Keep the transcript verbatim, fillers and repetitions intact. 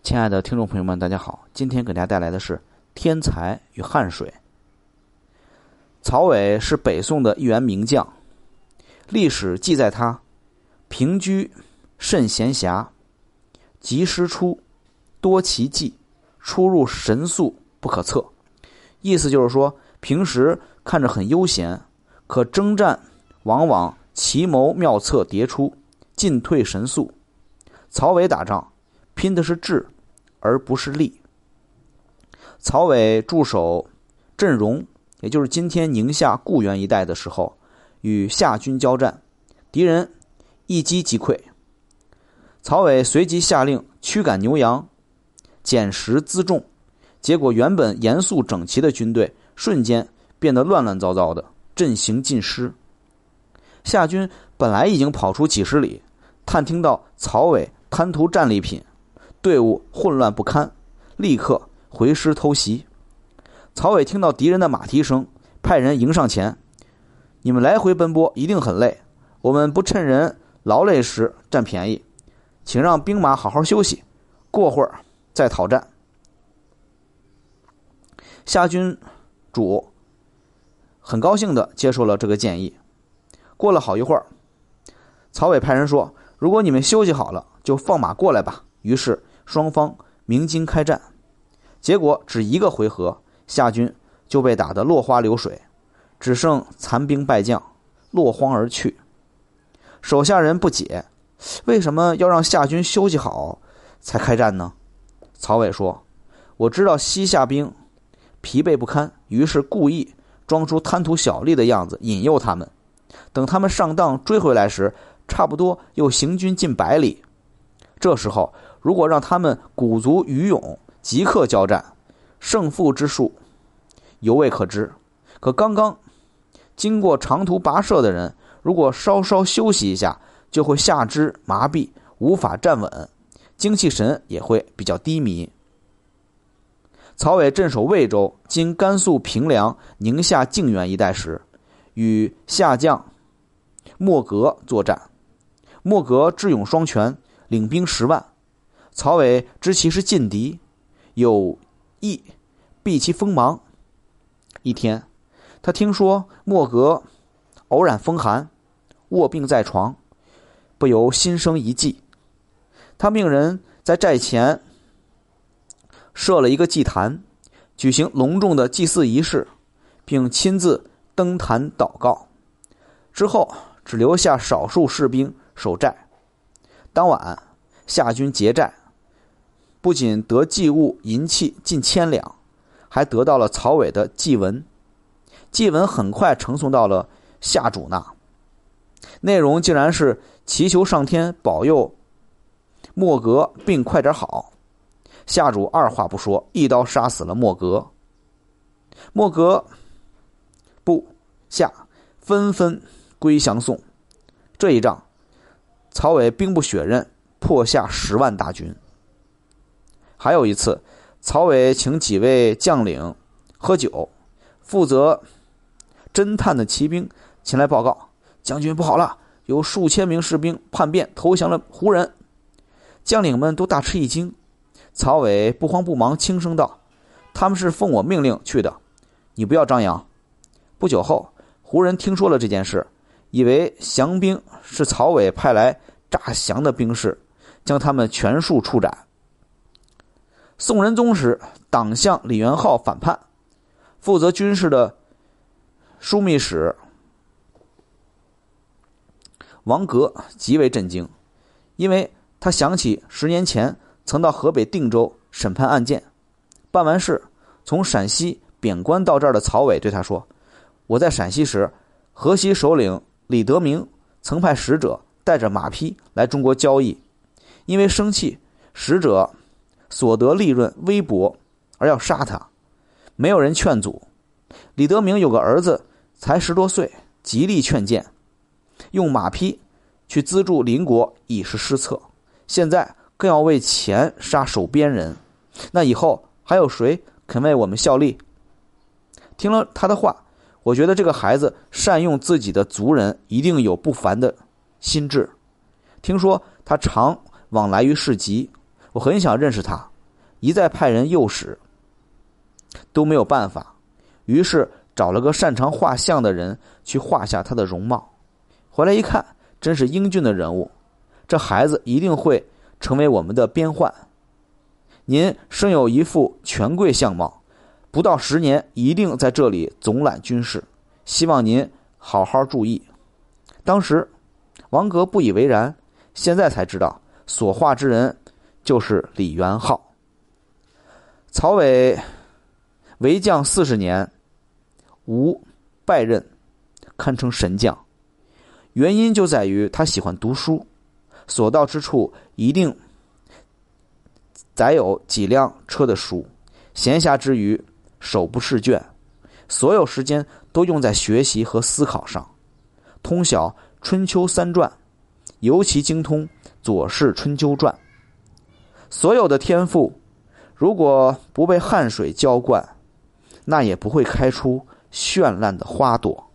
亲爱的听众朋友们，大家好，今天给大家带来的是天才与汉水。曹伟是北宋的一员名将，历史记载他平居甚闲暇，及师出，多奇技，出入神速不可测。意思就是说，平时看着很悠闲，可征战往往奇谋妙策迭出，进退神速。曹伟打仗拼的是智而不是力。曹伟驻守镇荣，也就是今天宁夏固原一带的时候，与夏军交战，敌人一击即溃。曹伟随即下令驱赶牛羊，减食辎重，结果原本严肃整齐的军队瞬间变得乱乱糟糟的，阵型尽失。夏军本来已经跑出几十里，探听到曹伟贪图战利品，队伍混乱不堪，立刻回师偷袭。曹伟听到敌人的马蹄声，派人迎上前，你们来回奔波一定很累，我们不趁人劳累时占便宜，请让兵马好好休息，过会儿再讨战。夏军主很高兴地接受了这个建议。过了好一会儿，曹伟派人说，如果你们休息好了，就放马过来吧。于是双方鸣金开战，结果只一个回合，夏军就被打得落花流水，只剩残兵败将，落荒而去。手下人不解，为什么要让夏军休息好才开战呢？曹伟说，我知道西夏兵疲惫不堪，于是故意装出贪图小利的样子引诱他们，等他们上当追回来时，差不多又行军近百里。这时候如果让他们鼓足余勇即刻交战，胜负之数犹未可知。可刚刚经过长途跋涉的人，如果稍稍休息一下，就会下肢麻痹，无法站稳，精气神也会比较低迷。曹伟镇守魏州（今甘肃平凉、宁夏靖远一带）时，与夏将莫格作战。莫格智勇双全，领兵十万。曹伟知其是劲敌，有意避其锋芒。一天，他听说莫格偶然风寒，卧病在床，不由心生一计。他命人在寨前设了一个祭坛，举行隆重的祭祀仪式，并亲自登坛祷告。之后只留下少数士兵守寨。当晚夏军劫寨，不仅得祭物银器近千两，还得到了曹伟的祭文。祭文很快呈送到了夏主那，内容竟然是祈求上天保佑莫格病快点好。夏主二话不说，一刀杀死了莫格。莫格部下纷纷归降宋。这一仗，曹伟兵不血刃，破下十万大军。还有一次，曹伟请几位将领喝酒，负责侦探的骑兵前来报告，将军不好了，有数千名士兵叛变投降了胡人。将领们都大吃一惊。曹伟不慌不忙轻声道，他们是奉我命令去的，你不要张扬。不久后，胡人听说了这件事，以为降兵是曹伟派来诈降的兵士，将他们全数处斩。宋仁宗时，党相李元昊反叛，负责军事的枢密使王格极为震惊，因为他想起十年前曾到河北定州审判案件，办完事从陕西贬官到这儿的曹伟对他说，我在陕西时，河西首领李德明曾派使者带着马匹来中国交易，因为生气，使者所得利润微薄而要杀他，没有人劝阻。李德明有个儿子才十多岁，极力劝谏，用马匹去资助邻国已是失策，现在更要为钱杀守边人，那以后还有谁肯为我们效力？听了他的话，我觉得这个孩子善用自己的族人，一定有不凡的心智。听说他常往来于市集，我很想认识他， 一再派人诱使，都没有办法，于是找了个擅长画像的人去画下他的容貌。回来一看，真是英俊的人物，这孩子一定会成为我们的边患。您生有一副权贵相貌，不到十年一定在这里总揽军事，希望您好好注意。当时王格不以为然，现在才知道所画之人就是李元昊。曹伟为将四十年，无败任，堪称神将。原因就在于他喜欢读书，所到之处一定载有几辆车的书，闲暇之余手不释卷，所有时间都用在学习和思考上。通晓春秋三传，尤其精通左氏春秋传。所有的天赋如果不被汗水浇灌，那也不会开出绚烂的花朵。